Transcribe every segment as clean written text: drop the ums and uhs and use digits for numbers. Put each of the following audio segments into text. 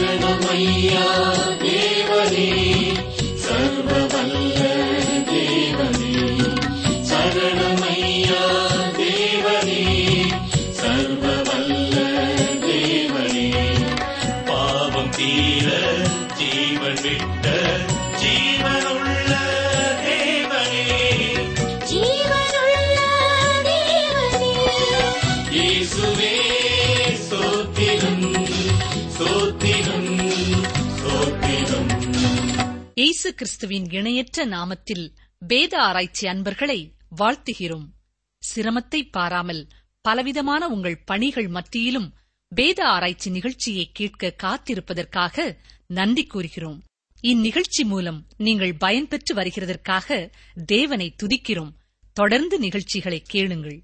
சரணமையா தேவனே, சர்வவல்ல தேவனே. சரணமையா தேவனே, சர்வவல்ல தேவனே. பாவம் தீர ஜீவன் விட்ட ஜீவனுள்ள தேவனே, ஜீவனுள்ள தேவனே. இயேசுவே ஸ்தோத்திரம், ஸ்தோத்திரம், ஸ்தோத்திரம். இயேசு கிறிஸ்துவின் இணையற்ற நாமத்தில் வேத ஆராய்ச்சி அன்பர்களை வாழ்த்துகிறோம். சிரமத்தை பாராமல் பலவிதமான உங்கள் பணிகள் மத்தியிலும் வேத ஆராய்ச்சி நிகழ்ச்சியை கேட்க காத்திருப்பதற்காக நன்றி கூறுகிறோம். இந்நிகழ்ச்சி மூலம் நீங்கள் பயன்பெற்று வருகிறதற்காக தேவனை துதிக்கிறோம். தொடர்ந்து நிகழ்ச்சிகளை கேளுங்கள்.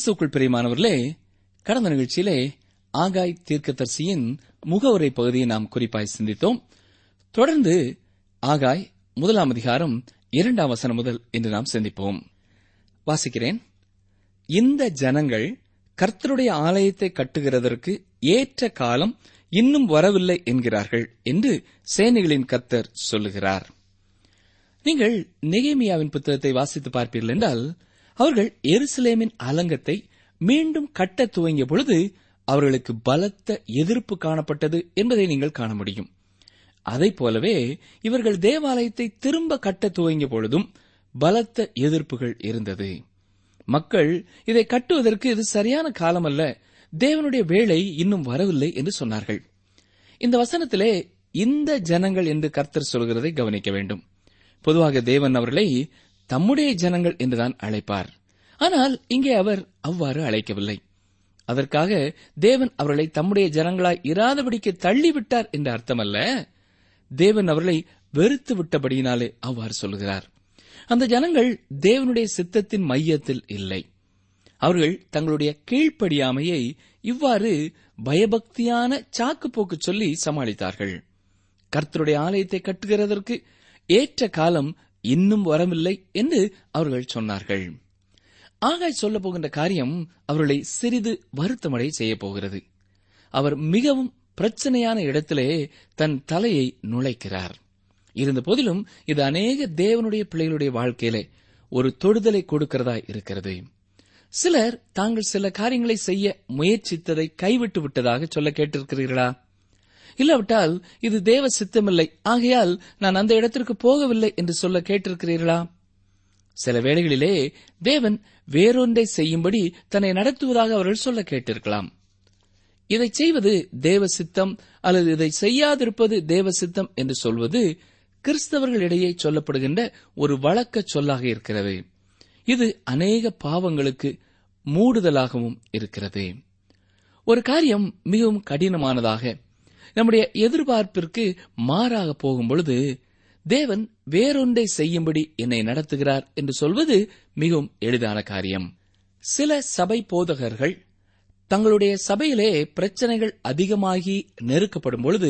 கிறிஸ்துவுக்குள் பிரியமானவர்களே, கடந்த நிகழ்ச்சியிலே ஆகாய் தீர்க்கதரிசியின் முகவுரை பகுதியை நாம் குறிப்பாய் சிந்தித்தோம். தொடர்ந்து ஆகாய் 1 அதிகாரம் 2 வசனம் முதல் இன்று நாம் சிந்திப்போம். வாசிக்கிறேன். இந்த ஜனங்கள் கர்த்தருடைய ஆலயத்தை கட்டுகிறதற்கு ஏற்ற காலம் இன்னும் வரவில்லை என்கிறார்கள் என்று சேனைகளின் கர்த்தர் சொல்லுகிறார். நீங்கள் நெகேமியாவின் புத்தகத்தை வாசித்து பார்ப்பீர்கள் என்றால், அவர்கள் எருசலேமின் அலங்கத்தை மீண்டும் கட்ட துவங்கிய பொழுது அவர்களுக்கு பலத்த எதிர்ப்பு காணப்பட்டது என்பதை நீங்கள் காண முடியும். அதைப் போலவே இவர்கள் தேவாலயத்தை திரும்ப கட்ட துவங்கிய பொழுதும் பலத்த எதிர்ப்புகள் இருந்தது. மக்கள் இதை கட்டுவதற்கு இது சரியான காலம் அல்ல, தேவனுடைய வேளை இன்னும் வரவில்லை என்று சொன்னார்கள். இந்த வசனத்திலே இந்த ஜனங்கள் என்று கர்த்தர் சொல்கிறதை கவனிக்க வேண்டும். பொதுவாக தேவன் அவர்களை தம்முடைய ஜனங்கள் என்றுதான் அழைப்பார். ஆனால் இங்கே அவர் அவ்வாறு அழைக்கவில்லை. அதற்காக தேவன் அவர்களை தம்முடைய ஜனங்களாய் இராதபடிக்கு தள்ளிவிட்டார் என்ற அர்த்தமல்ல. தேவன் அவர்களை வெறுத்து விட்டபடியினாலே அவ்வாறு சொல்கிறார். அந்த ஜனங்கள் தேவனுடைய சித்தத்தின் மையத்தில் இல்லை. அவர்கள் தங்களுடைய கீழ்ப்படியாமையை இவ்வாறு பயபக்தியான சாக்குப்போக்கு சொல்லி சமாளித்தார்கள். கர்த்தருடைய ஆலயத்தை கட்டுகிறதற்கு ஏற்ற காலம் இன்னும் வரவில்லை என்று அவர்கள் சொன்னார்கள். ஆகாய் சொல்லப் போகின்ற காரியம் அவர்களை சிறிது வருத்தமடை செய்யப் போகிறது. அவர் மிகவும் பிரச்சனையான இடத்திலே தன் தலையை நுழைக்கிறார். இருந்த போதிலும் இது அநேக தேவனுடைய பிள்ளைகளுடைய வாழ்க்கையிலே ஒரு தொடுதலை கொடுக்கிறதாய் இருக்கிறது. சிலர் தாங்கள் சில காரியங்களை செய்ய முயற்சித்ததை கைவிட்டு விட்டதாக சொல்ல கேட்டிருக்கிறீர்களா? இல்லாவிட்டால் இது தேவ சித்தமில்லை, ஆகையால் நான் அந்த இடத்திற்கு போகவில்லை என்று சொல்ல கேட்டிருக்கிறீர்களா? சில வேளைகளிலே தேவன் வேறொன்றை செய்யும்படி தன்னை நடத்துவதாக அவர்கள் சொல்ல கேட்டிருக்கலாம். இதை செய்வது தேவ சித்தம் அல்லது இதை செய்யாதிருப்பது தேவ சித்தம் என்று சொல்வது கிறிஸ்தவர்களிடையே சொல்லப்படுகின்ற ஒரு வழக்க சொல்லாக இருக்கிறது. இது அநேக பாவங்களுக்கு மூடுதலாகவும் இருக்கிறது. ஒரு காரியம் மிகவும் கடினமானதாக நம்முடைய எதிர்பார்ப்பிற்கு மாறாக போகும்பொழுது தேவன் வேறொன்றை செய்யும்படி என்னை நடத்துகிறார் என்று சொல்வது மிகவும் எளிதான காரியம். சில சபை போதகர்கள் தங்களுடைய சபையிலே பிரச்சனைகள் அதிகமாகி நெருக்கப்படும் பொழுது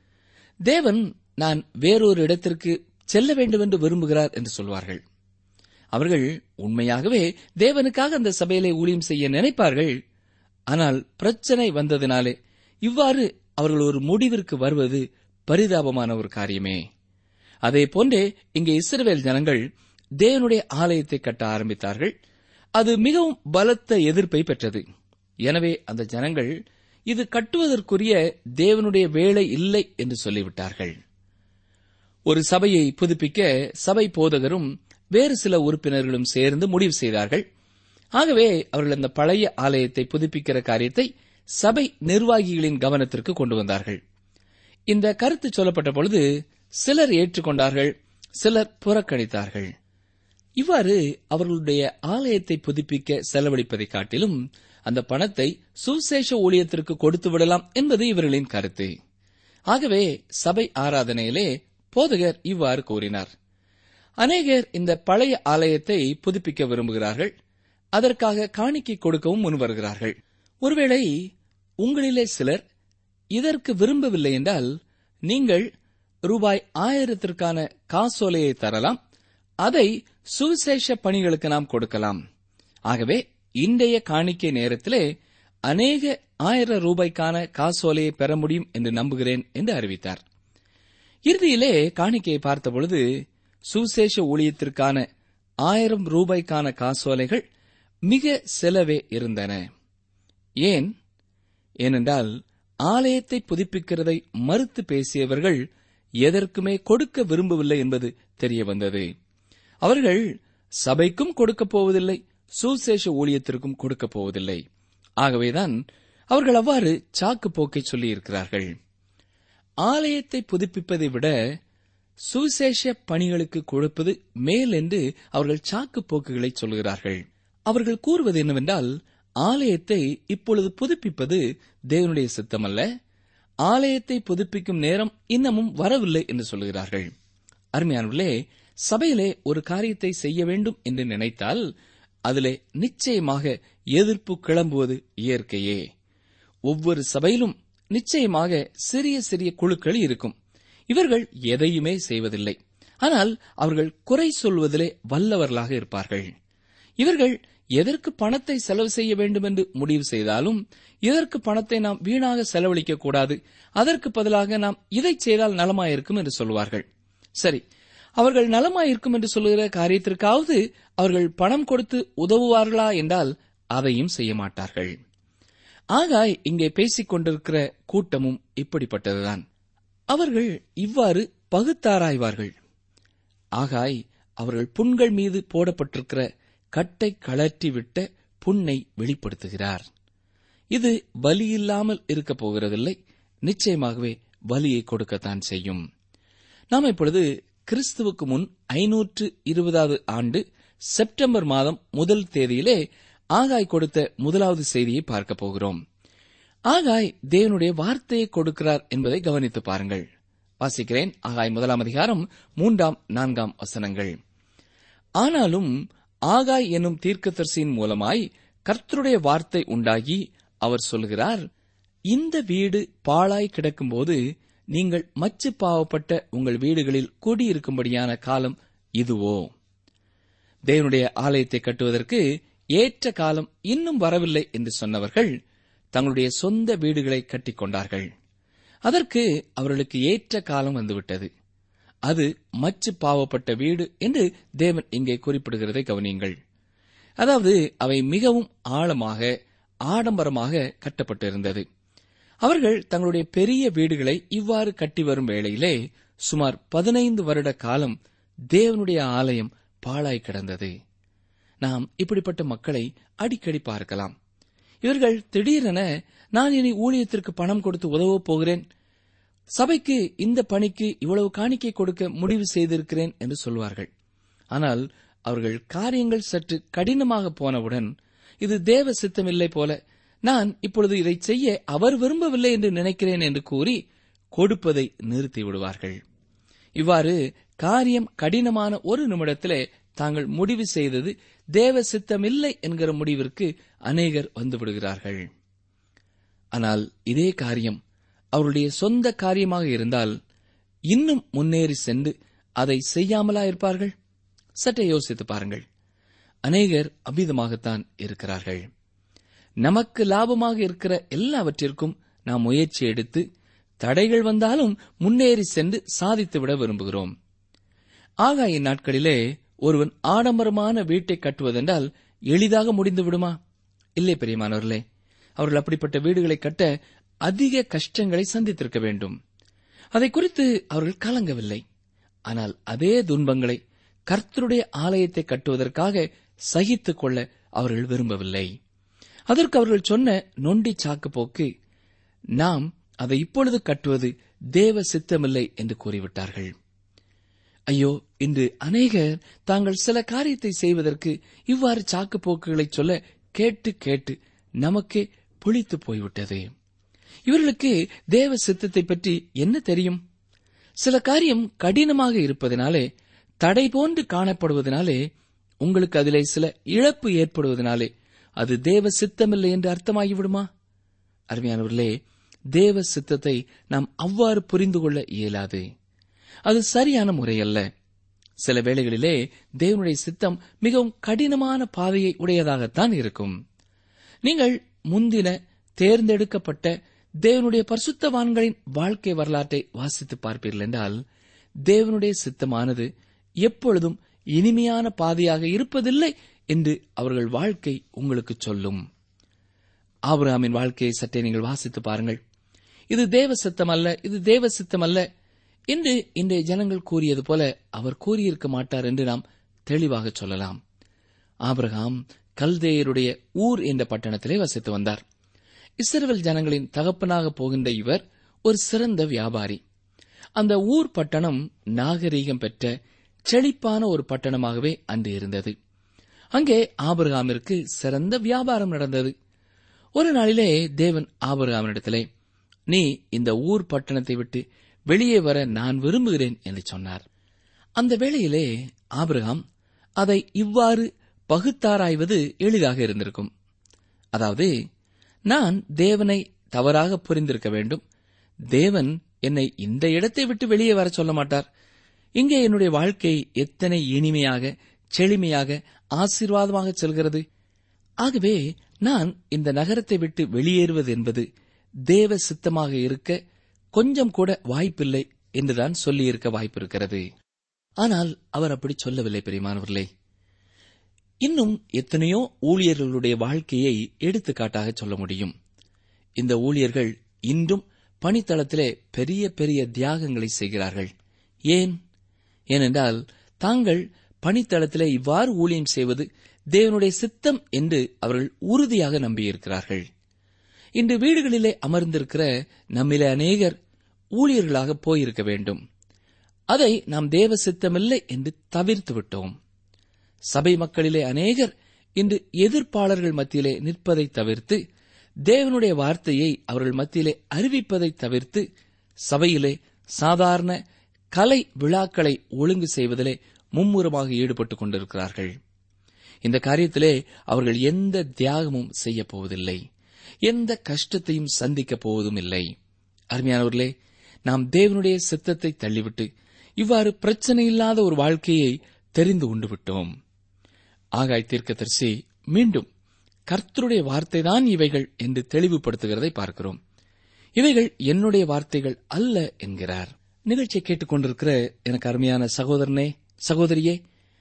தேவன் நான் வேறொரு இடத்திற்கு செல்ல வேண்டும் என்று விரும்புகிறார் என்று சொல்வார்கள். அவர்கள் உண்மையாகவே தேவனுக்காக அந்த சபையிலே ஊழியம் செய்ய நினைப்பார்கள். ஆனால் பிரச்சனை வந்ததினாலே இவ்வாறு அவர்கள் ஒரு முடிவிற்கு வருவது பரிதாபமான ஒரு காரியமே. அதே போன்றே இங்கே இஸ்ரவேல் ஜனங்கள் தேவனுடைய ஆலயத்தை கட்ட ஆரம்பித்தார்கள். அது மிகவும் பலத்த எதிர்ப்பை பெற்றது. எனவே அந்த ஜனங்கள் இது கட்டுவதற்குரிய தேவனுடைய வேலை இல்லை என்று சொல்லிவிட்டார்கள். ஒரு சபையை புதுப்பிக்க சபை போதகரும் வேறு சில உறுப்பினர்களும் சேர்ந்து முடிவு செய்தார்கள். ஆகவே அவர்கள் அந்த பழைய ஆலயத்தை புதுப்பிக்கிற காரியத்தை சபை நிர்வாகிகளின் கவனத்திற்கு கொண்டு வந்தார்கள். இந்த கருத்து சொல்லப்பட்ட பொழுது சிலர் ஏற்றுக்கொண்டார்கள், சிலர் புறக்கணித்தார்கள். இவ்வாறு அவர்களுடைய ஆலயத்தை புதுப்பிக்க செலவழிப்பதை காட்டிலும் அந்த பணத்தை சுவிசேஷ ஊழியத்திற்கு கொடுத்து விடலாம் என்பது இவர்களின் கருத்து. ஆகவே சபை ஆராதனையிலே போதகர் இவ்வாறு கூறினார். அநேகர் இந்த பழைய ஆலயத்தை புதுப்பிக்க விரும்புகிறார்கள். அதற்காக காணிக்கை கொடுக்கவும் முன்வருகிறார்கள். ஒருவேளை உங்களிலே சிலர் இதற்கு விரும்பவில்லை என்றால் நீங்கள் ரூபாய் 1000 காசோலையை தரலாம். அதை சுவிசேஷ பணிகளுக்கு நாம் கொடுக்கலாம். ஆகவே இன்றைய காணிக்கை நேரத்திலே அநேக 1000 ரூபாய்க்கான காசோலையை பெற முடியும் என்று நம்புகிறேன் என்று அறிவித்தார். இறுதியிலே காணிக்கையை பார்த்தபொழுது சுவிசேஷ ஊழியத்திற்கான 1000 ரூபாய்க்கான காசோலைகள் மிக செலவே இருந்தன. ஏனென்றால் ஆலயத்தை புதுப்பிக்கிறதை மறுத்து பேசியவர்கள் எதற்குமே கொடுக்க விரும்பவில்லை என்பது தெரிய வந்தது. அவர்கள் சபைக்கும் கொடுக்கப் போவதில்லை, சுவிசேஷ ஊழியத்திற்கும் கொடுக்கப் போவதில்லை. ஆகவேதான் அவர்கள் அவ்வாறு சாக்கு போக்கை சொல்லியிருக்கிறார்கள். ஆலயத்தை புதுப்பிப்பதை விட சுவிசேஷ பணிகளுக்கு கொடுப்பது மேல் என்று அவர்கள் சாக்கு போக்குகளை சொல்கிறார்கள். அவர்கள் கூறுவது என்னவென்றால், ஆலயத்தை இப்பொழுது புதுப்பிப்பது தேவனுடைய சித்தமல்ல, ஆலயத்தை புதுப்பிக்கும் நேரம் இன்னமும் வரவில்லை என்று சொல்கிறார்கள். அருமையானவர்களே, சபையிலே ஒரு காரியத்தை செய்ய வேண்டும் என்று நினைத்தால் அதிலே நிச்சயமாக எதிர்ப்பு கிளம்புவது இயற்கையே. ஒவ்வொரு சபையிலும் நிச்சயமாக சிறிய சிறிய குழுக்கள் இருக்கும். இவர்கள் எதையுமே செய்வதில்லை. ஆனால் அவர்கள் குறை சொல்வதிலே வல்லவர்களாக இருப்பார்கள். இவர்கள் எதற்கு பணத்தை செலவு செய்ய வேண்டும் என்று முடிவு செய்தாலும், இதற்கு பணத்தை நாம் வீணாக செலவழிக்க கூடாது, அதற்கு பதிலாக நாம் இதை செய்தால் நலமாயிருக்கும் என்று சொல்வார்கள். சரி, அவர்கள் நலமாயிருக்கும் என்று சொல்லுகிற காரியத்திற்காவது அவர்கள் பணம் கொடுத்து உதவுவார்களா என்றால் அதையும் செய்ய மாட்டார்கள். ஆகாய் இங்கே பேசிக் கொண்டிருக்கிற கூட்டமும் இப்படிப்பட்டதுதான். அவர்கள் இவ்வாறு பகுத்தாராய்வார்கள். ஆகாய் அவர்கள் புண்கள் மீது போடப்பட்டிருக்கிற கட்டை கழற்றிவிட்ட புண்ணை வெளிப்படுத்துகிறார். இது வலியில்லாமல் இருக்கப் போகிறதில்லை, நிச்சயமாகவே வலியை கொடுக்கத்தான் செய்யும். நாம் இப்பொழுது கிறிஸ்துவுக்கு முன் 520வது ஆண்டு செப்டம்பர் மாதம் 1 தேதியிலே ஆகாய் கொடுத்த முதலாவது செய்தியை பார்க்கப் போகிறோம். ஆகாய் தேவனுடைய வார்த்தையை கொடுக்கிறார் என்பதை கவனித்து பாருங்கள். வாசிக்கிறேன். ஆகாய் 1 அதிகாரம் 3, 4 வசனங்கள். ஆனாலும் ஆகாய் என்னும் தீர்க்கதரிசியின் மூலமாய் கர்த்தருடைய வார்த்தை உண்டாகி அவர் சொல்கிறார், இந்த வீடு பாழாய் கிடக்கும்போது நீங்கள் மச்சு பாவப்பட்ட உங்கள் வீடுகளில் குடியிருக்கும்படியான காலம் இதுவோ? தேவனுடைய ஆலயத்தை கட்டுவதற்கு ஏற்ற காலம் இன்னும் வரவில்லை என்று சொன்னவர்கள் தங்களுடைய சொந்த வீடுகளை கட்டிக்கொண்டார்கள். அதற்கு அவர்களுக்கு ஏற்ற காலம் வந்துவிட்டது. அது மச்சு பாவப்பட்ட வீடு என்று தேவன் இங்கே குறிப்பிடுகிறதை கவனியுங்கள். அதாவது அவை மிகவும் ஆழமாக ஆடம்பரமாக கட்டப்பட்டிருந்தது. அவர்கள் தங்களுடைய பெரிய வீடுகளை இவ்வாறு கட்டி வரும் வேளையிலே சுமார் 15 வருட காலம் தேவனுடைய ஆலயம் பாழாய் கிடந்தது. நாம் இப்படிப்பட்ட மக்களை அடிக்கடி பார்க்கலாம். இவர்கள் திடீரென, நான் இனி ஊழியத்திற்கு பணம் கொடுத்து உதவப் போகிறேன், சபைக்கு இந்த பணிக்கு இவ்வளவு காணிக்கை கொடுக்க முடிவு செய்திருக்கிறேன் என்று சொல்வார்கள். ஆனால் அவர்கள் காரியங்கள் சற்று கடினமாக போனவுடன், இது தேவ சித்தமில்லை போல, நான் இப்பொழுது இதை செய்ய அவர் விரும்பவில்லை என்று நினைக்கிறேன் என்று கூறி கொடுப்பதை நிறுத்தி விடுவார்கள். இவ்வாறு காரியம் கடினமான ஒரு நிமிடத்திலே தாங்கள் முடிவு செய்தது தேவ சித்தமில்லை என்கிற முடிவிற்கு அநேகர் வந்துவிடுகிறார்கள். ஆனால் இதே காரியம் அவருடைய சொந்த காரியமாக இருந்தால் இன்னும் முன்னேறி சென்று அதை செய்யாமலா இருப்பார்கள்? சற்றே யோசித்து பாருங்கள். அநேகர் அவ்விதமாகத்தான் இருக்கிறார்கள். நமக்கு லாபமாக இருக்கிற எல்லாவற்றிற்கும் நாம் முயற்சி எடுத்து தடைகள் வந்தாலும் முன்னேறி சென்று சாதித்துவிட விரும்புகிறோம். ஆகாயின் நாட்களிலே ஒருவன் ஆடம்பரமான வீட்டை கட்டுவதென்றால் எளிதாக முடிந்து விடுமா? இல்லை பிரியமானவர்களே, அவர்கள் அப்படிப்பட்ட வீடுகளை கட்ட அதிக கஷ்டங்களை சந்தித்திருக்க வேண்டும். அதை குறித்து அவர்கள் கலங்கவில்லை. ஆனால் அதே துன்பங்களை கர்த்தருடைய ஆலயத்தை கட்டுவதற்காக சகித்துக் கொள்ள அவர்கள் விரும்பவில்லை. அதற்கு அவர்கள் சொன்ன நொண்டி சாக்கு போக்கு, நாம் அதை இப்பொழுது கட்டுவது தேவ சித்தமில்லை என்று கூறிவிட்டார்கள். ஐயோ, இன்று அநேகர் தாங்கள் சில காரியத்தை செய்வதற்கு இவ்வாறு சாக்கு போக்குகளை சொல்ல கேட்டு கேட்டு நமக்கே புளித்து போய்விட்டது. இவர்களுக்கு தேவ சித்தத்தை பற்றி என்ன தெரியும்? சில காரியம் கடினமாக இருப்பதனாலே, தடை போன்று காணப்படுவதனாலே, உங்களுக்கு அதிலே சில இழப்பு ஏற்படுவதனாலே அது தேவ சித்தமில்லை என்று அர்த்தமாகிவிடுமா? அருமையானவர்களே, தேவ சித்தத்தை நாம் அவ்வாறு புரிந்து கொள்ள இயலாது. அது சரியான முறையல்ல. சில வேளைகளிலே தேவனுடைய சித்தம் மிகவும் கடினமான பாதையை உடையதாகத்தான் இருக்கும். நீங்கள் முந்தின தேர்ந்தெடுக்கப்பட்ட தேவனுடைய பரிசுத்தவான்களின் வாழ்க்கை வரலாற்றை வாசித்து பார்ப்பீர்கள் என்றால், தேவனுடைய சித்தமானது எப்பொழுதும் இனிமையான பாதையாக இருப்பதில்லை என்று அவர்கள் வாழ்க்கை உங்களுக்கு சொல்லும். ஆபிரகாமின் வாழ்க்கையை சற்றே நீங்கள் வாசித்து பாருங்கள். இது தேவ சித்தம் அல்ல, இது தேவ சித்தம் அல்ல என்று இன்றைய ஜனங்கள் கூறியது போல அவர் கூறியிருக்க மாட்டார் என்று நாம் தெளிவாக சொல்லலாம். ஆபிரகாம் கல்தேயருடைய ஊர் என்ற பட்டணத்திலே வசித்து வந்தார். இஸ்ரவேல் ஜனங்களின் தகப்பனாக போகின்ற இவர் ஒரு சிறந்த வியாபாரி. அந்த ஊர் பட்டணம் நாகரீகம் பெற்ற செழிப்பான ஒரு பட்டணமாகவே அன்று இருந்தது. அங்கே ஆபிரகாமிற்கு சிறந்த வியாபாரம் நடந்தது. ஒரு நாளிலே தேவன் ஆபிரகாமினிடத்திலே, நீ இந்த ஊர் பட்டணத்தை விட்டு வெளியே வர நான் விரும்புகிறேன் என்று சொன்னார். அந்த வேளையிலே ஆபிரகாம் அதை இவ்வாறு பகுத்தாராய்வது எளிதாக இருந்திருக்கும். அதாவது, நான் தேவனை தவறாக புரிந்திருக்க வேண்டும். தேவன் என்னை இந்த இடத்தை விட்டு வெளியே வர சொல்ல மாட்டார். இங்கே என்னுடைய வாழ்க்கை எத்தனை இனிமையாக, செழுமையாக, ஆசீர்வாதமாக செல்கிறது. ஆகவே நான் இந்த நகரத்தை விட்டு வெளியேறுவது என்பது தேவ சித்தமாக இருக்க கொஞ்சம் கூட வாய்ப்பில்லை என்றுதான் சொல்லியிருக்க வாய்ப்பிருக்கிறது. ஆனால் அவர் அப்படி சொல்லவில்லை. பிரியமானவர்களே, இன்னும் எத்தனையோ ஊழியர்களுடைய வாழ்க்கையை எடுத்துக்காட்டாக சொல்ல முடியும். இந்த ஊழியர்கள் இன்றும் பணித்தளத்திலே பெரிய பெரிய தியாகங்களை செய்கிறார்கள். ஏனென்றால் தாங்கள் பணித்தளத்திலே இவ்வாறு ஊழியம் செய்வது தேவனுடைய சித்தம் என்று அவர்கள் உறுதியாக நம்பியிருக்கிறார்கள். இன்று வீடுகளிலே அமர்ந்திருக்கிற நம்மிலே அநேகர் ஊழியர்களாக போயிருக்க வேண்டும். அதை நாம் தேவ சித்தமில்லை என்று தவிர்த்து விட்டோம். சபை மக்களிலே அநேகர் இன்று எதிர்ப்பாளர்கள் மத்தியிலே நிற்பதை தவிர்த்து, தேவனுடைய வார்த்தையை அவர்கள் மத்தியிலே அறிவிப்பதை தவிர்த்து, சபையிலே சாதாரண கலை விழாக்களை ஒழுங்கு செய்வதிலே மும்முரமாக ஈடுபட்டுக் கொண்டிருக்கிறார்கள். இந்த காரியத்திலே அவர்கள் எந்த தியாகமும் செய்யப் போவதில்லை, எந்த கஷ்டத்தையும் சந்திக்கப் போவதும் இல்லை. அருமையானவர்களே, நாம் தேவனுடைய சித்தத்தை தள்ளிவிட்டு இவ்வாறு பிரச்சனை இல்லாத ஒரு வாழ்க்கையை தெரிந்து கொண்டு விட்டோம். ஆகாய் தீர்க்கதரிசி மீண்டும் கர்த்தருடைய வார்த்தைதான் இவைகள் என்று தெளிவுபடுத்துகிறதை பார்க்கிறோம். இவைகள் என்னுடைய வார்த்தைகள் அல்ல என்கிறார். நிகழ்ச்சியை கேட்டுக்கொண்டிருக்கிற எனக்கு அருமையான சகோதரனே, சகோதரியே,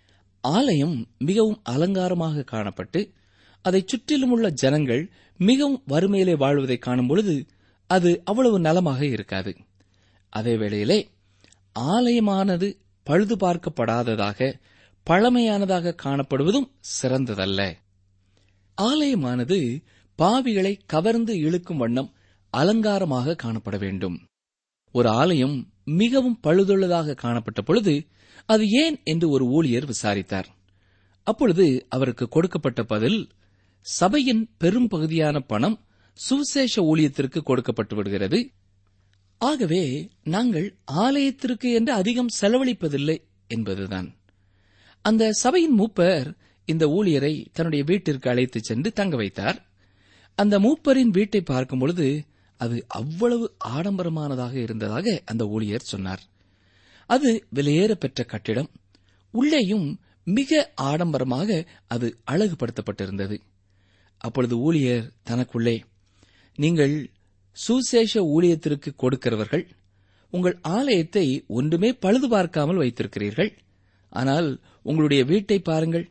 ஆலயம் மிகவும் அலங்காரமாக காணப்பட்டு அதைச் சுற்றிலும் உள்ள ஜனங்கள் மிகவும் வறுமையிலே வாழ்வதை காணும் பொழுது அது அவ்வளவு நலமாக இருக்காது. அதே வேளையிலே ஆலயமானது பழுது பார்க்கப்படாததாக, பழமையானதாக காணப்படுவதும் சிறந்ததல்ல. ஆலயமானது பாவிகளை கவர்ந்து இழுக்கும் வண்ணம் அலங்காரமாக காணப்பட வேண்டும். ஒரு ஆலயம் மிகவும் பழுதுள்ளதாக காணப்பட்ட பொழுது அது ஏன் என்று ஒரு ஊழியர் விசாரித்தார். அப்பொழுது அவருக்கு கொடுக்கப்பட்ட பதில், சபையின் பெரும் பகுதியான பணம் சுவிசேஷ ஊழியத்திற்கு கொடுக்கப்பட்டு விடுகிறது. ஆகவே நாங்கள் ஆலயத்திற்கு என்று அதிகம் செலவழிப்பதில்லை என்பதுதான். அந்த சபையின் மூப்பர் இந்த ஊழியரை தன்னுடைய வீட்டிற்கு அழைத்துச் சென்று தங்க வைத்தார். அந்த மூப்பரின் வீட்டை பார்க்கும் பொழுது அது அவ்வளவு ஆடம்பரமானதாக இருந்ததாக அந்த ஊழியர் சொன்னார். அது விலையேற பெற்ற கட்டிடம். உள்ளேயும் மிக ஆடம்பரமாக அது அழகுபடுத்தப்பட்டிருந்தது. அப்பொழுது ஊழியர் தனக்குள்ளே, நீங்கள் சுசேஷ ஊழியத்திற்கு கொடுக்கிறவர்கள், உங்கள் ஆலயத்தை ஒன்றுமே பழுது பார்க்காமல் வைத்திருக்கிறீர்கள். ஆனால் உங்களுடைய வீட்டை பாருங்கள்.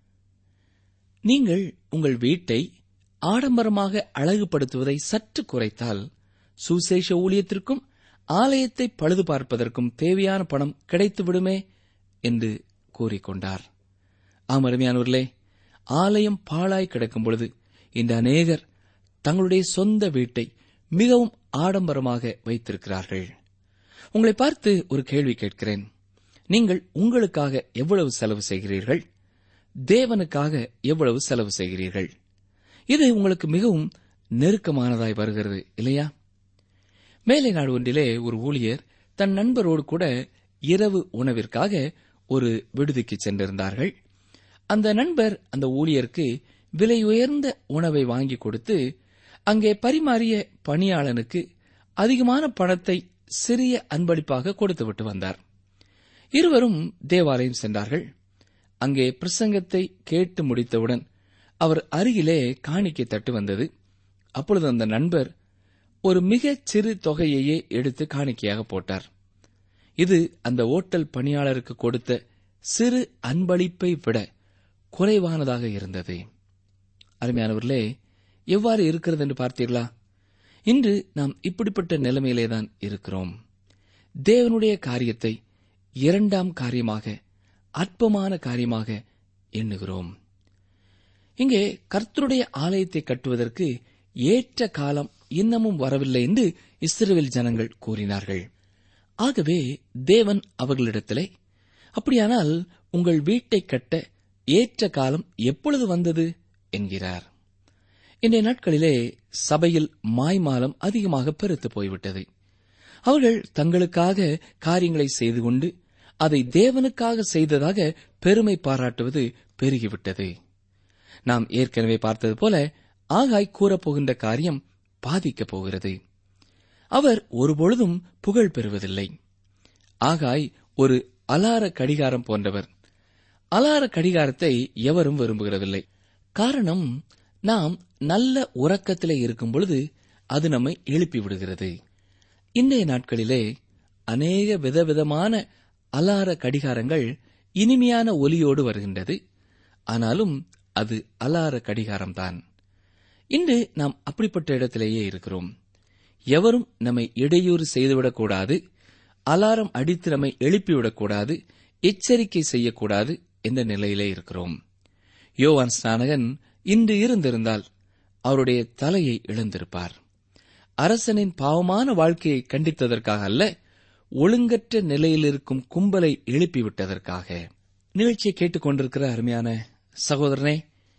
நீங்கள் உங்கள் வீட்டை ஆடம்பரமாக அழகுபடுத்துவதை சற்று குறைத்தால் சுசேஷ ஊழியத்திற்கும் ஆலயத்தை பழுது பார்ப்பதற்கும் தேவையான பணம் கிடைத்துவிடுமே என்று கூறிக்கொண்டார். ஆம் அருமையானவர்களே, ஆலயம் பாழாய் கிடக்கும் பொழுது இந்த அநேகர் தங்களுடைய சொந்த வீட்டை மிகவும் ஆடம்பரமாக வைத்திருக்கிறார்கள். உங்களை பார்த்து ஒரு கேள்வி கேட்கிறேன். நீங்கள் உங்களுக்காக எவ்வளவு செலவு செய்கிறீர்கள்? தேவனுக்காக எவ்வளவு செலவு செய்கிறீர்கள்? இது உங்களுக்கு மிகவும் நெருக்கமானதாய் வருகிறது இல்லையா? மேலை நாடு ஒன்றிலே ஒரு ஊழியர் தன் நண்பரோடு கூட இரவு உணவிற்காக ஒரு விடுதிக்கு சென்றிருந்தார்கள். அந்த நண்பர் அந்த ஊழியருக்கு விலை உயர்ந்த உணவை வாங்கி கொடுத்து அங்கே பரிமாறிய பணியாளனுக்கு அதிகமான பணத்தை சிறிய அன்பளிப்பாக கொடுத்துவிட்டு வந்தார். இருவரும் தேவாலயம் சென்றார்கள். அங்கே பிரசங்கத்தை கேட்டு முடித்தவுடன் அவர் அருகிலே காணிக்கை தட்டு வந்தது. அப்பொழுது அந்த நண்பர் ஒரு மிகச் சிறு தொகையையே எடுத்து காணிக்கையாக போட்டார். இது அந்த ஓட்டல் பணியாளருக்கு கொடுத்த சிறு அன்பளிப்பை விட குறைவானதாக இருந்தது. அருமையானவர்களே, எவ்வாறு இருக்கிறது என்று பார்த்தீர்களா? இன்று நாம் இப்படிப்பட்ட நிலைமையிலேதான் இருக்கிறோம். தேவனுடைய காரியத்தை இரண்டாம் காரியமாக, அற்பமான காரியமாக எண்ணுகிறோம். இங்கே கர்த்தருடைய ஆலயத்தை கட்டுவதற்கு ஏற்ற காலம் இன்னமும் வரவில்லை என்று இஸ்ரவேல் ஜனங்கள் கூறினார்கள். ஆகவே தேவன் அவர்களிடத்திலே, அப்படியானால் உங்கள் வீட்டை கட்ட ஏற்ற காலம் எப்பொழுது வந்தது என்கிறார். இன்றைய நாட்களிலே சபையில் மாய்மாலம் அதிகமாக பெருத்து போய்விட்டது. அவர்கள் தங்களுக்காக காரியங்களை செய்து கொண்டு அதை தேவனுக்காக செய்ததாக பெருமை பாராட்டுவது பெருகிவிட்டது. நாம் ஏற்கனவே பார்த்தது போல ஆகாய் கூறப்போகின்ற காரியம் பாதிக்கப் போகிறது. அவர் ஒருபொழுதும் புகழ் பெறுவதில்லை. ஆகாய் ஒரு அலார கடிகாரம் போன்றவர். அலார கடிகாரத்தை எவரும் விரும்புகிறதில்லை. காரணம், நாம் நல்ல உறக்கத்திலே இருக்கும் பொழுது அது நம்மை எழுப்பி விடுகிறது. இன்றைய நாட்களிலே அநேக விதவிதமான அலார கடிகாரங்கள் இனிமையான ஒலியோடு வருகின்றது. ஆனாலும் அது அலார கடிகாரம்தான். இன்று நாம் அப்படிப்பட்ட இடத்திலேயே இருக்கிறோம். எவரும் நம்மை இடையூறு செய்துவிடக்கூடாது, அலாரம் அடித்து நம்மை எழுப்பிவிடக்கூடாது, எச்சரிக்கை செய்யக்கூடாது என்ற நிலையிலே இருக்கிறோம். யோவான் ஸ்நானகன் இன்று இருந்திருந்தால் அவருடைய தலையை இழந்திருப்பார். அரசனின் பாவமான வாழ்க்கையை கண்டித்ததற்காக அல்ல, ஒழுங்கற்ற நிலையில் இருக்கும் கும்பலை எழுப்பிவிட்டதற்காக. நிகழ்ச்சியை கேட்டுக் கொண்டிருக்கிற அருமையான சகோதரனே,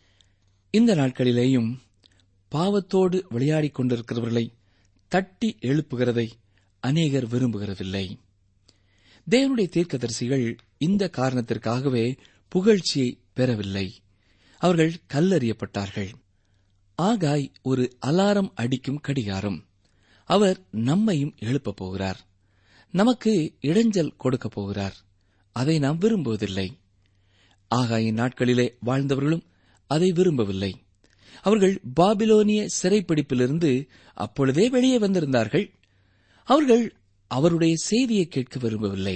இந்த நாட்களிலேயும் பாவத்தோடு விளையாடிக் கொண்டிருக்கிறவர்களை தட்டி எழுப்புகிறதை அநேகர் விரும்புகிறதில்லை. தேவனுடைய தீர்க்கதரிசிகள் இந்த காரணத்திற்காகவே புகழ்ச்சியை பெறவில்லை. அவர்கள் கல்லறியப்பட்டார்கள். ஆகாய் ஒரு அலாரம் அடிக்கும் கடிகாரம். அவர் நம்மையும் எழுப்பப் போகிறார். நமக்கு இடைஞ்சல் கொடுக்கப் போகிறார். அதை நாம் விரும்புவதில்லை. ஆகாயின் நாட்களிலே வாழ்ந்தவர்களும் அதை விரும்பவில்லை. அவர்கள் பாபிலோனிய சிறைப்பிடிப்பிலிருந்து அப்பொழுதே வெளியே வந்திருந்தார்கள். அவர்கள் அவருடைய செய்தியை கேட்க விரும்பவில்லை.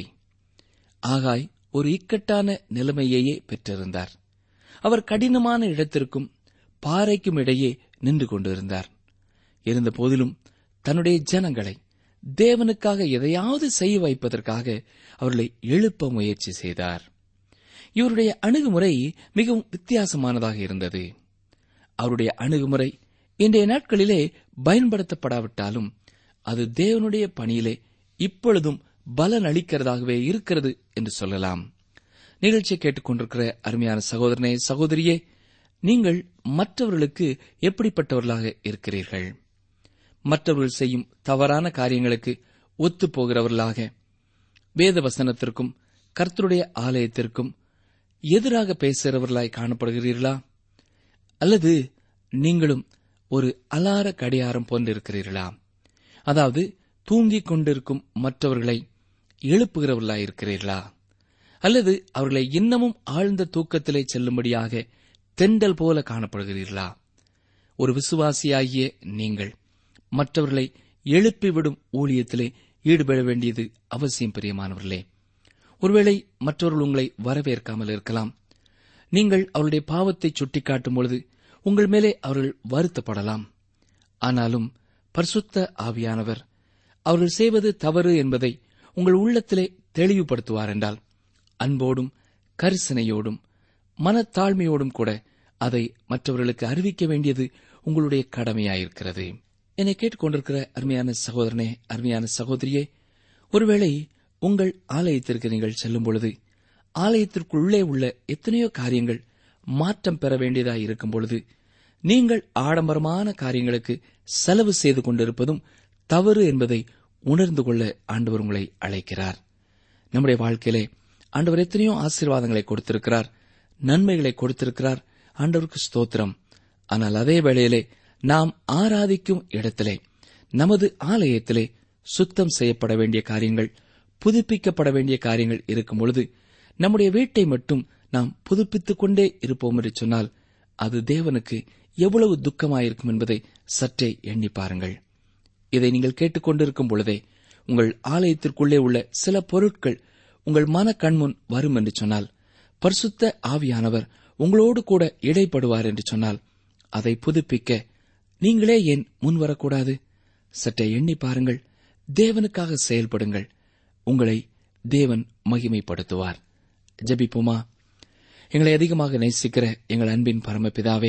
ஆகாய் ஒரு இக்கட்டான நிலைமையையே பெற்றிருந்தார். அவர் கடினமான இடத்திற்கும் பாறைக்கும் இடையே நின்று கொண்டிருந்தார். இருந்த போதிலும் தன்னுடைய ஜனங்களை தேவனுக்காக எதையாவது செய்ய வைப்பதற்காக அவர்களை எழுப்ப முயற்சி செய்தார். இவருடைய அணுகுமுறை மிகவும் வித்தியாசமானதாக இருந்தது. அவருடைய அணுகுமுறை இன்றைய நாட்களிலே பயன்படுத்தப்படாவிட்டாலும் அது தேவனுடைய பணியிலே இப்பொழுதும் பலன் அளிக்கிறதாகவே இருக்கிறது என்று சொல்லலாம். நிகழ்ச்சியை கேட்டுக்கொண்டிருக்கிற அருமையான சகோதரனே, சகோதரியே, நீங்கள் மற்றவர்களுக்கு எப்படிப்பட்டவர்களாக இருக்கிறீர்கள்? மற்றவர்கள் செய்யும் தவறான காரியங்களுக்கு ஒத்துப்போகிறவர்களாக, வேத வசனத்திற்கும் கர்த்தருடைய ஆலயத்திற்கும் எதிராக பேசுகிறவர்களாய் காணப்படுகிறீர்களா? அல்லது நீங்களும் ஒரு அலார கடிகாரம் போன்றிருக்கிறீர்களா? அதாவது தூங்கிக் கொண்டிருக்கும் மற்றவர்களை எழுப்புகிறவர்களாயிருக்கிறீர்களா? அல்லது அவர்களை இன்னமும் ஆழ்ந்த தூக்கத்திலே செல்லும்படியாக தெண்டல் போல காணப்படுகிறீர்களா? ஒரு விசுவாசியாகிய நீங்கள் மற்றவர்களை எழுப்பிவிடும் ஊழியத்திலே ஈடுபட வேண்டியது அவசியம். பிரியமானவர்களே, ஒருவேளை மற்றவர்கள் உங்களை வரவேற்காமல் இருக்கலாம். நீங்கள் அவருடைய பாவத்தை சுட்டிக்காட்டும் பொழுது உங்கள் மேலே அவர்கள் வருத்தப்படலாம். ஆனாலும் பரிசுத்த ஆவியானவர் அவர்கள் செய்வது தவறு என்பதை உங்கள் உள்ளத்திலே தெளிவுபடுத்துவார் என்றால், அன்போடும் கரிசனையோடும் மனத்தாழ்மையோடும் கூட அதை மற்றவர்களுக்கு அறிவிக்க வேண்டியது உங்களுடைய கடமையாயிருக்கிறது. என்னை கேட்டுக்கொண்டிருக்கிற அருமையான சகோதரனே, அருமையான சகோதரியே, ஒருவேளை உங்கள் ஆலயத்திற்கு நீங்கள் செல்லும் பொழுது ஆலயத்திற்குள்ளே உள்ள எத்தனையோ காரியங்கள் மாற்றம் பெற வேண்டியதாய் இருக்கும் பொழுது நீங்கள் ஆடம்பரமான காரியங்களுக்கு செலவு செய்து கொண்டிருப்பதும் தவறு என்பதை உணர்ந்து கொள்ள ஆண்டவர் உங்களை அழைக்கிறார். நம்முடைய வாழ்க்கையிலே ஆண்டவர் எத்தனையோ ஆசீர்வாதங்களை கொடுத்திருக்கிறார், நன்மைகளை கொடுத்திருக்கிறார். ஆண்டவருக்கு ஸ்தோத்திரம். ஆனால் அதே வேளையிலே நாம் ஆராதிக்கும் இடத்திலே, நமது ஆலயத்திலே சுத்தம் செய்யப்பட வேண்டிய காரியங்கள், புதுப்பிக்கப்பட வேண்டிய காரியங்கள் இருக்கும் பொழுது நம்முடைய வீட்டை மட்டும் நாம் புதுப்பித்துக் கொண்டே இருப்போம் என்று சொன்னால் அது தேவனுக்கு எவ்வளவு துக்கமாயிருக்கும் என்பதை சற்றே எண்ணி பாருங்கள். இதை நீங்கள் கேட்டுக்கொண்டிருக்கும் பொழுதே உங்கள் ஆலயத்திற்குள்ளே உள்ள சில பொருட்கள் உங்கள் மன கண்முன் வரும் என்று சொன்னால், பரிசுத்த ஆவியானவர் உங்களோடு கூட இடைப்படுவார் என்று சொன்னால், அதை புதுப்பிக்க நீங்களே ஏன் முன்வரக்கூடாது? சற்றே எண்ணி பாருங்கள். தேவனுக்காக செயல்படுங்கள். உங்களை தேவன் மகிமைப்படுத்துவார். ஜெபிப்போமா? எங்களை அதிகமாக நேசிக்கிற எங்கள் அன்பின் பரமபிதாவே,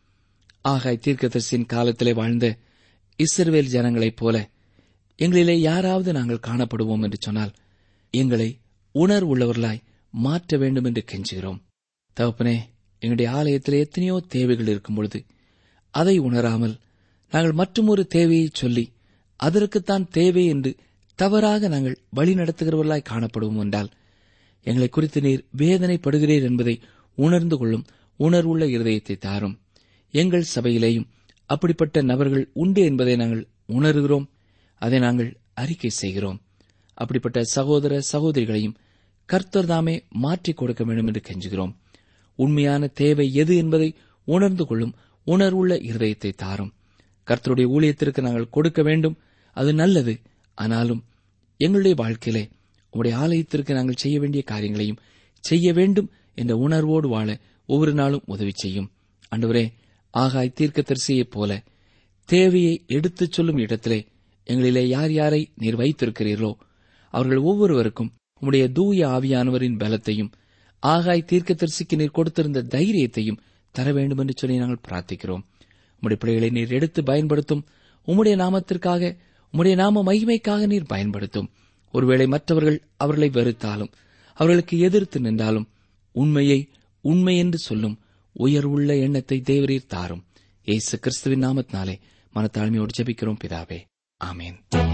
ஆகாய் தீர்க்கதரிசியின் காலத்திலே வாழ்ந்த இஸ்ரவேல் ஜனங்களைப் போல எங்களிலே யாராவது நாங்கள் காணப்படுவோம் என்று சொன்னால் எங்களை உணர்வுள்ளவர்களாய் மாற்ற வேண்டும் என்று கெஞ்சுகிறோம். தகப்பனே, எங்களுடைய ஆலயத்திலே எத்தனையோ தேவைகள் இருக்கும் பொழுது அதை உணராமல் நாங்கள் மற்றொரு தேவையை சொல்லி அதற்குத்தான் தேவை என்று தவறாக நாங்கள் வழி நடத்துகிறவர்களாய் காணப்படுவோம் என்றால் எங்களை குறித்து நீர் வேதனைப்படுகிறீர் என்பதை உணர்ந்து கொள்ளும் உணர்வுள்ள இருதயத்தை தாரும். எங்கள் சபையிலேயும் அப்படிப்பட்ட நபர்கள் உண்டு என்பதை நாங்கள் உணர்கிறோம். அதை நாங்கள் அறிக்கை செய்கிறோம். அப்படிப்பட்ட சகோதர சகோதரிகளையும் கர்த்தர் தாமே மாற்றிக் கொடுக்க வேண்டும் என்று கெஞ்சுகிறோம். உண்மையான தேவை எது என்பதை உணர்ந்து கொள்ளும் உணர்வுள்ள இருதயத்தை தாரும். கர்த்தருடைய ஊழியத்திற்கு நாங்கள் கொடுக்க வேண்டும், அது நல்லது. ஆனாலும் எங்களுடைய வாழ்க்கையிலே உம்முடைய ஆலயத்திற்கு நாங்கள் செய்ய வேண்டிய காரியங்களையும் செய்ய வேண்டும் என்ற உணர்வோடு வாழ ஒவ்வொரு நாளும் உதவி செய்யும். ஆண்டவரே, ஆகாய் தீர்க்கதரிசியைப் போல தேவையை எடுத்துச் சொல்லும் இடத்திலே எங்களிலே யார் யாரை நீர் வைத்திருக்கிறீர்களோ அவர்கள் ஒவ்வொருவருக்கும் உம்முடைய தூய ஆவியானவரின் பலத்தையும் ஆகாய் தீர்க்கதரிசிக்கு நீர் கொடுத்திருந்த தைரியத்தையும் தர வேண்டும் என்று சொல்லி நாங்கள் பிரார்த்திக்கிறோம். உம்முடைய பிள்ளைகளை நீர் எடுத்து பயன்படுத்தும். உம்முடைய நாமத்திற்காக, உம்முடைய நாம மகிமைக்காக நீர் பயன்படுத்தும். ஒருவேளை மற்றவர்கள் அவர்களை வெறுத்தாலும், அவர்களுக்கு எதிர்த்து நின்றாலும் உண்மையை உண்மை என்று சொல்லும் உயர்வுள்ள எண்ணத்தை தேவரீர் தாரும். இயேசு கிறிஸ்துவின் நாமத்தினாலே மனத்தாழ்மையோடு ஜெபிக்கிறோம் பிதாவே, ஆமேன்.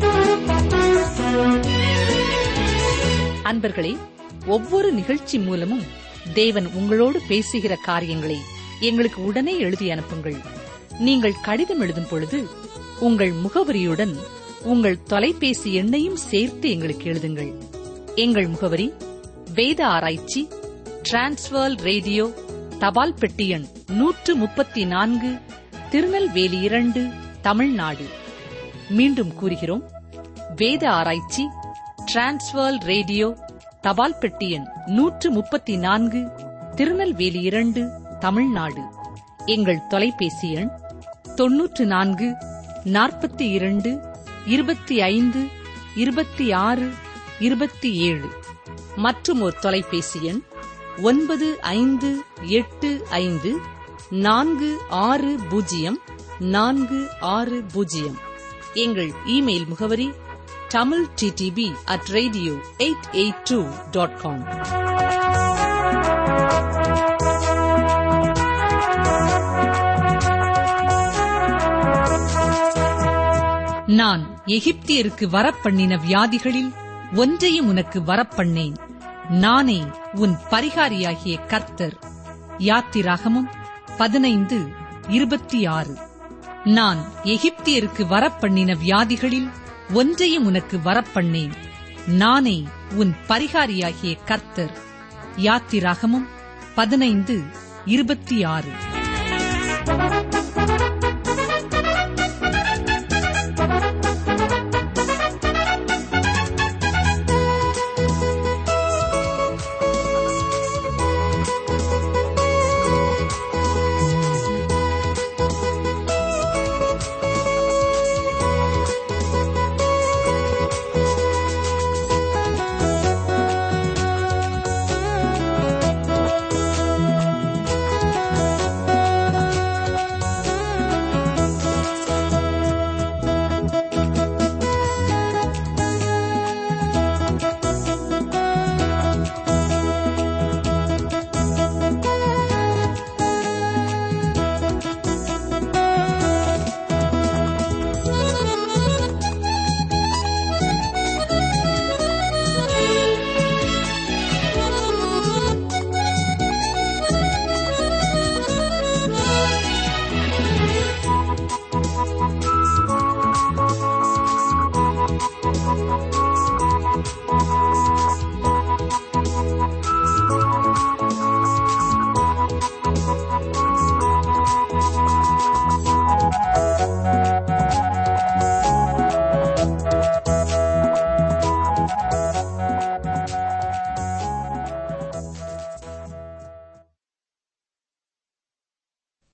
அன்பர்களே, ஒவ்வொரு நிகழ்ச்சி மூலமும் தேவன் உங்களோடு பேசுகிற காரியங்களை எங்களுக்கு உடனே எழுதி அனுப்புங்கள். நீங்கள் கடிதம் எழுதும் பொழுது உங்கள் முகவரியுடன் உங்கள் தொலைபேசி எண்ணையும் சேர்த்து எங்களுக்கு எழுதுங்கள். எங்கள் முகவரி: வேத ஆராய்ச்சி, டிரான்ஸ்வர்ல்ட் ரேடியோ, தபால் பெட்டி எண் 134, திருநெல்வேலி 2, தமிழ்நாடு. மீண்டும் கூறுகிறோம்: வேத ஆராய்ச்சி, டிரான்ஸ்வர்ல்ட் ரேடியோ, தபால் பெட்டி எண் 134, திருநெல்வேலி 2, தமிழ்நாடு. எங்கள் தொலைபேசி எண் 94 42 25 26 27. மற்றும் ஒரு தொலைபேசி எண் 9585 460 460. எங்கள் இமெயில் முகவரி tamilttb@radio882.com. நான் எகிப்தியருக்கு வரப்பண்ணின வியாதிகளில் ஒன்றையும் உனக்கு வரப்பண்ணேன். நானே உன் பரிகாரியாகிய கர்த்தர். யாத்திராகமம் 15:26. நான் எகிப்தியருக்கு வரப்பண்ணின வியாதிகளில் ஒன்றையும் உனக்கு வரப்பண்ணேன். நானே உன் பரிகாரியாகிய கர்த்தர். யாத்திராகமம் 15:26.